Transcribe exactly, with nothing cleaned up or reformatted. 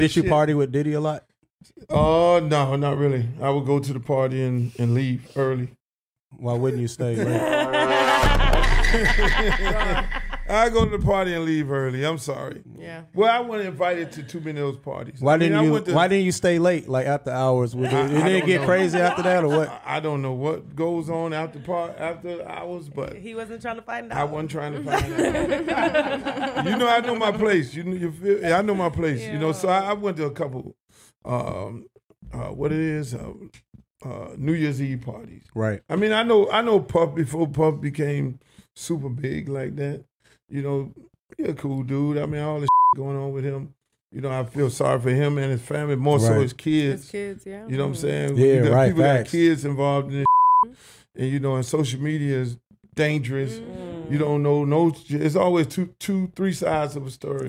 Did you party with Diddy a lot? Oh, uh, no, not really. I would go to the party and, and leave early. Why wouldn't you stay late? I go to the party and leave early. I'm sorry. Yeah. Well, I wasn't invited to too many of those parties. Why I mean, didn't you? to, why didn't you stay late, like after hours? With I, it? Did it get know. crazy after that, or what? I, I don't know what goes on after part after hours, but he wasn't trying to find out. I wasn't trying to find out. You know, I know my place. You know, you feel, I know my place. Yeah. You know, so I, I went to a couple. Um, uh, what it is. Uh, Uh, New Year's Eve parties. Right. I mean, I know I know Puff before Puff became super big like that. You know, he a cool dude. I mean, all the going on with him. You know, I feel sorry for him and his family, more right. so his kids. His kids, yeah. You know what I'm saying? Yeah, you got right. People Facts. got kids involved in this, and you know, and social media is dangerous. Mm. You don't know no. It's always two, two, three sides of a story.